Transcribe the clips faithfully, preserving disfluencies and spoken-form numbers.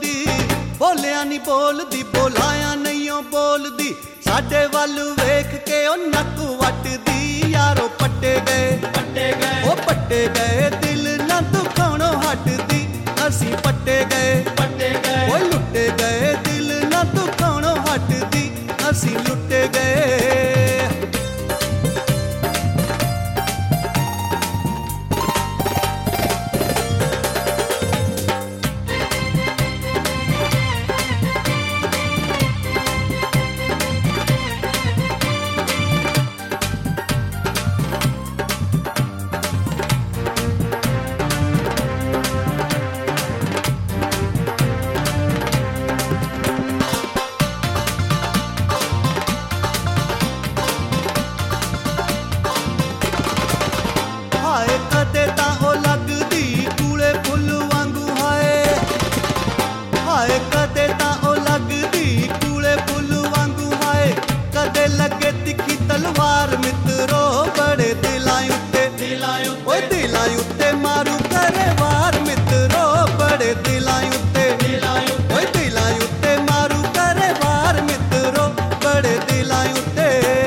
बोलदी, बोलिया नी बोलदी, बोलाया नहीं ओ बोलदी, साडे वल वेख के ओ नक वटदी। यारो पट्टे गए पट्टे गए ओ पट्टे गए, दिल ना दुखाणों हटदी। असी पट्टे गए पट्टे गए ओ लुटे गए, दिल ना दुखाणों हटदी। असी लुटे गए। हाय कदे तां ओ लगदी कूले फुल वांगू। हाय हाय कदे तां ओ लगदी कूले फुल वांगू। हाय कदे लगे तिखी तलवार मित्रो, बड़े दिलां उत्ते दिलां ओए दिलां उत्ते मारू करे वार मित्रो, बड़े दिलां उत्ते दिलां ओए दिलां उत्ते मारू करे वार मित्रो, बड़े दिलां उत्ते।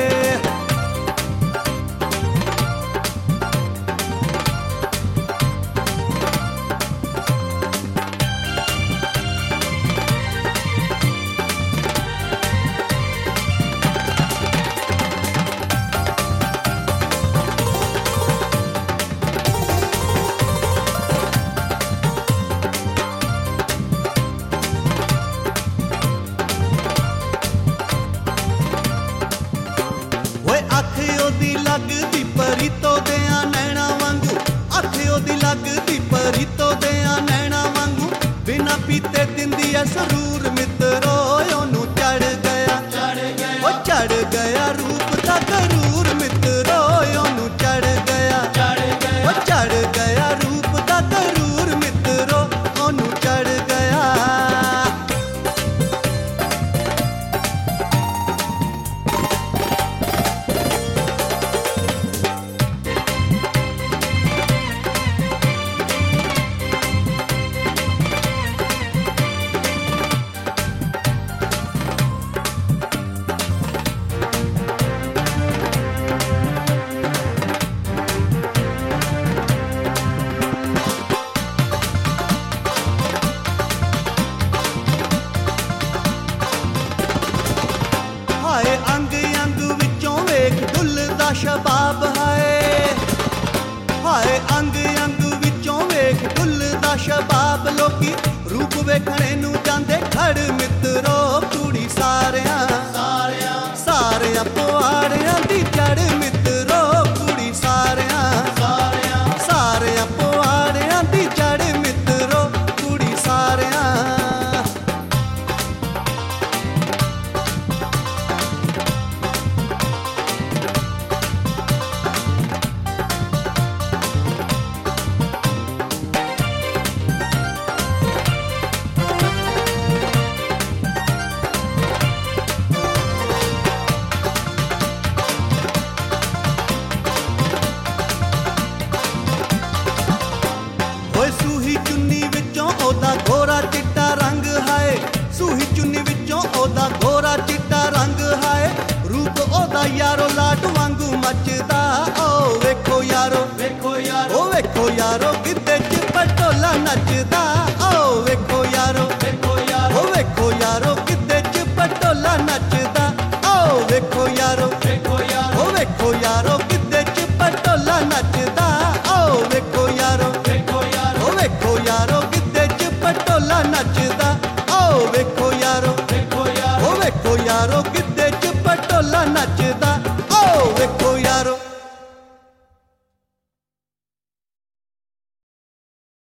ओए अख ओदी लगदी परीतो देआं नैना वांगू। अख ओदी लगदी परीतो देआं नैना वांगू। बिना पीते दिंदी ऐ सरूर मित्रो, ओनू चढ़ गया चढ़ गया ओ चढ़ गया रूप दा गरूर मित्रो, ओनू चढ़ गया चढ़ गया ओ चढ़ गया रूप दा गरूर मित्रो, ओनू चढ़ गया। हाय अंग अंग विचों वेख डुलदा शबाब। हाय हाय अंग अंग विचों वेख डुलदा शबाब। लोकी रूप वेखणे नू जांदे खड़ मित्रो, कुड़ी सारियां सारियां सारियां पुआड़ियां दी जड़ मित्रो, कुड़ी सारियां सारियां सारियां पुआड़ियां दी जड़ मित्रो, कुड़ी सारियां। ओए सूही चुन्नी विचों ओदा गोरा चिट्टा रंग। हाय सूही चुन्नी विचों ओदा गोरा चिट्टा रंग। हाय रूप ओदा यारो लाट वांगू मचदा। ओ वेखो यारो देखो यारो ओ वेखो यारो गिद्दे च पटोला नचदा। ओ वेखो यारो देखो यारो ओ वेखो यारो गिद्दे च पटोला नचदा। ओ वेखो यारो देखो यारो ओ वेखो यारो गिद्दे च पटोला नचदा। ओ वेखो यारो देखो यारो ओ वेखो यारो गिद्दे च पटोला नचदा। ओ वेखो यारो देखो यारो ओ वेखो यारो गिद्दे च पटोला नचदा।